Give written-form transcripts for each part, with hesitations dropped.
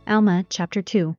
Alma chapter 2.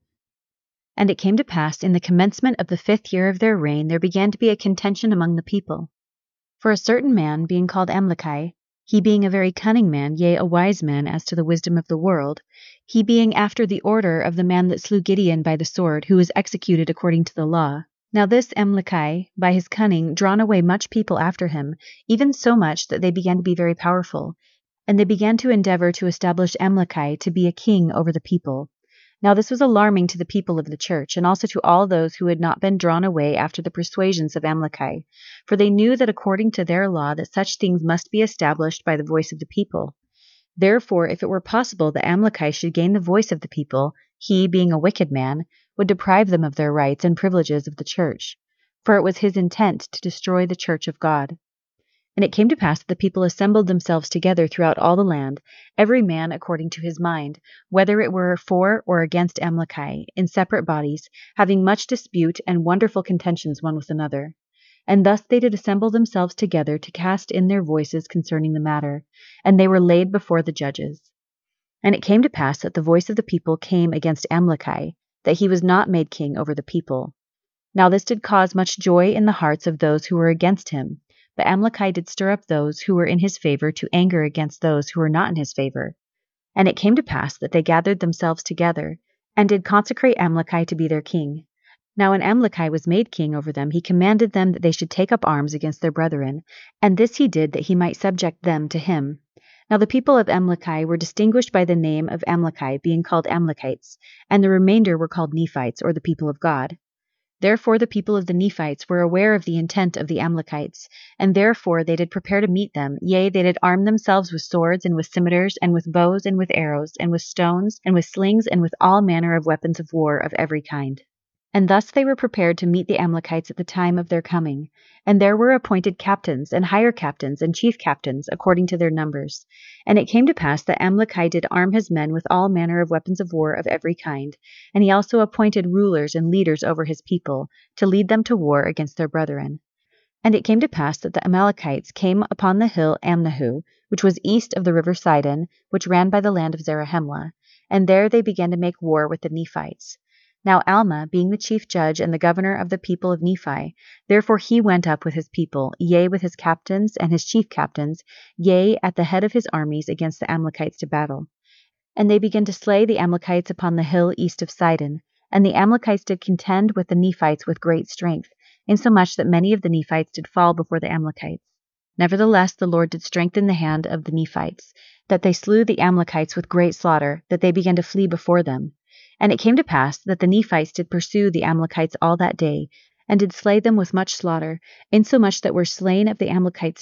And it came to pass in the commencement of the 5th year of their reign, there began to be a contention among the people. For a certain man, being called Amalekai, he being a very cunning man, yea, a wise man as to the wisdom of the world, he being after the order of the man that slew Gideon by the sword, who was executed according to the law. Now this Amalekai, by his cunning, drawn away much people after him, even so much that they began to be very powerful. And they began to endeavor to establish Amalekai to be a king over the people. Now this was alarming to the people of the church, and also to all those who had not been drawn away after the persuasions of Amalekai, for they knew that according to their law that such things must be established by the voice of the people. Therefore, if it were possible that Amalekai should gain the voice of the people, he, being a wicked man, would deprive them of their rights and privileges of the church, for it was his intent to destroy the church of God. And it came to pass that the people assembled themselves together throughout all the land, every man according to his mind, whether it were for or against Amalekai, in separate bodies, having much dispute and wonderful contentions one with another. And thus they did assemble themselves together to cast in their voices concerning the matter, and they were laid before the judges. And it came to pass that the voice of the people came against Amalekai, that he was not made king over the people. Now this did cause much joy in the hearts of those who were against him. But Amalekai did stir up those who were in his favor to anger against those who were not in his favor. And it came to pass that they gathered themselves together, and did consecrate Amalekai to be their king. Now when Amalekai was made king over them, he commanded them that they should take up arms against their brethren, and this he did that he might subject them to him. Now the people of Amalekai were distinguished by the name of Amalekai, being called Amalekites, and the remainder were called Nephites, or the people of God. Therefore the people of the Nephites were aware of the intent of the Amalekites, and therefore they did prepare to meet them. Yea, they did arm themselves with swords, and with scimitars, and with bows, and with arrows, and with stones, and with slings, and with all manner of weapons of war of every kind. And thus they were prepared to meet the Amalekites at the time of their coming. And there were appointed captains, and higher captains, and chief captains, according to their numbers. And it came to pass that Amalekai did arm his men with all manner of weapons of war of every kind. And he also appointed rulers and leaders over his people, to lead them to war against their brethren. And it came to pass that the Amalekites came upon the hill Amnahu, which was east of the river Sidon, which ran by the land of Zarahemla. And there they began to make war with the Nephites. Now Alma, being the chief judge and the governor of the people of Nephi, therefore he went up with his people, yea, with his captains and his chief captains, yea, at the head of his armies against the Amalekites to battle. And they began to slay the Amalekites upon the hill east of Sidon. And the Amalekites did contend with the Nephites with great strength, insomuch that many of the Nephites did fall before the Amalekites. Nevertheless the Lord did strengthen the hand of the Nephites, that they slew the Amalekites with great slaughter, that they began to flee before them. And it came to pass that the Nephites did pursue the Amalekites all that day, and did slay them with much slaughter, insomuch that were slain of the Amalekites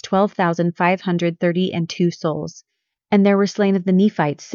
12,532 souls. And there were slain of the Nephites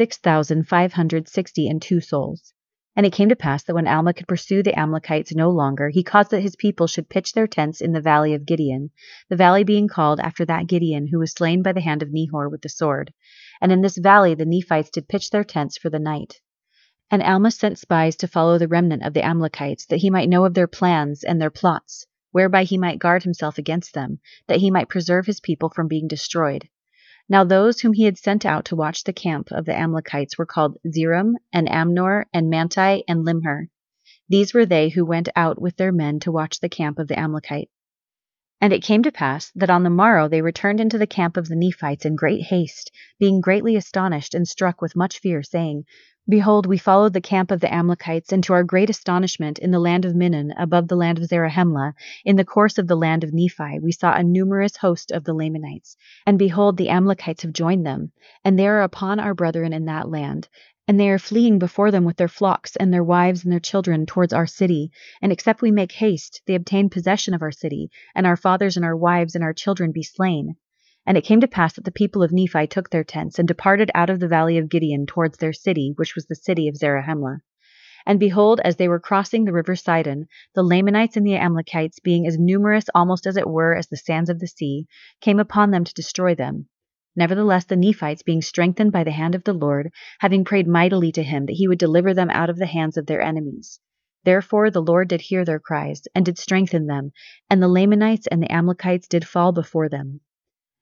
6,562 souls. And it came to pass that when Alma could pursue the Amalekites no longer, he caused that his people should pitch their tents in the valley of Gideon, the valley being called after that Gideon who was slain by the hand of Nehor with the sword. And in this valley the Nephites did pitch their tents for the night. And Alma sent spies to follow the remnant of the Amalekites, that he might know of their plans and their plots, whereby he might guard himself against them, that he might preserve his people from being destroyed. Now those whom he had sent out to watch the camp of the Amalekites were called Zeram, and Amnor, and Manti, and Limher. These were they who went out with their men to watch the camp of the Amalekites. And it came to pass that on the morrow they returned into the camp of the Nephites in great haste, being greatly astonished and struck with much fear, saying, Behold, we followed the camp of the Amalekites, and to our great astonishment, in the land of Minon, above the land of Zarahemla, in the course of the land of Nephi, we saw a numerous host of the Lamanites. And behold, the Amalekites have joined them, and they are upon our brethren in that land. And they are fleeing before them with their flocks and their wives and their children towards our city. And except we make haste, they obtain possession of our city, and our fathers and our wives and our children be slain. And it came to pass that the people of Nephi took their tents, and departed out of the valley of Gideon towards their city, which was the city of Zarahemla. And behold, as they were crossing the river Sidon, the Lamanites and the Amalekites, being as numerous almost as it were as the sands of the sea, came upon them to destroy them. Nevertheless the Nephites, being strengthened by the hand of the Lord, having prayed mightily to him that he would deliver them out of the hands of their enemies. Therefore the Lord did hear their cries, and did strengthen them, and the Lamanites and the Amalekites did fall before them.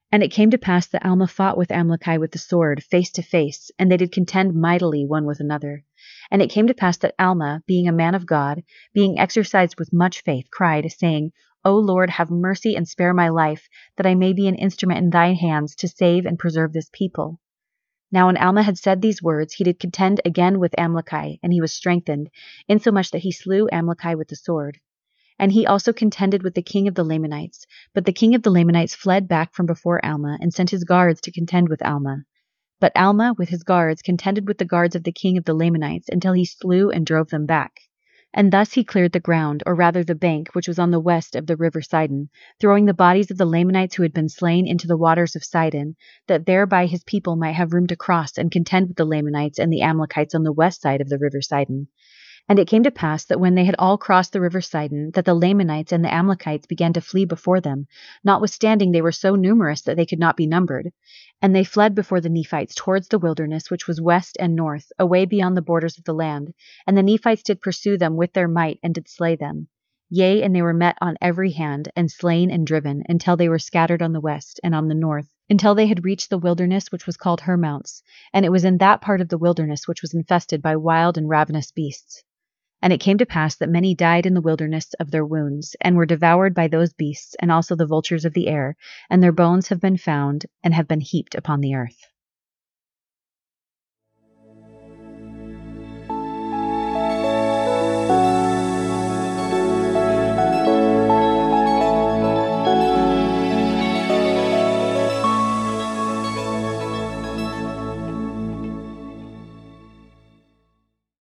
And it came to pass that Alma fought with Amalekai with the sword, face to face, and they did contend mightily one with another. And it came to pass that Alma, being a man of God, being exercised with much faith, cried, saying, O Lord, have mercy and spare my life, that I may be an instrument in thy hands to save and preserve this people. Now when Alma had said these words, he did contend again with Amalekai, and he was strengthened, insomuch that he slew Amalekai with the sword. And he also contended with the king of the Lamanites. But the king of the Lamanites fled back from before Alma, and sent his guards to contend with Alma. But Alma, with his guards, contended with the guards of the king of the Lamanites, until he slew and drove them back. And thus he cleared the ground, or rather the bank, which was on the west of the river Sidon, throwing the bodies of the Lamanites who had been slain into the waters of Sidon, that thereby his people might have room to cross and contend with the Lamanites and the Amalekites on the west side of the river Sidon. And it came to pass that when they had all crossed the river Sidon, that the Lamanites and the Amalekites began to flee before them, notwithstanding they were so numerous that they could not be numbered. And they fled before the Nephites towards the wilderness which was west and north, away beyond the borders of the land. And the Nephites did pursue them with their might, and did slay them. Yea, and they were met on every hand, and slain and driven, until they were scattered on the west and on the north, until they had reached the wilderness which was called Hermounts. And it was in that part of the wilderness which was infested by wild and ravenous beasts. And it came to pass that many died in the wilderness of their wounds, and were devoured by those beasts, and also the vultures of the air, and their bones have been found, and have been heaped upon the earth.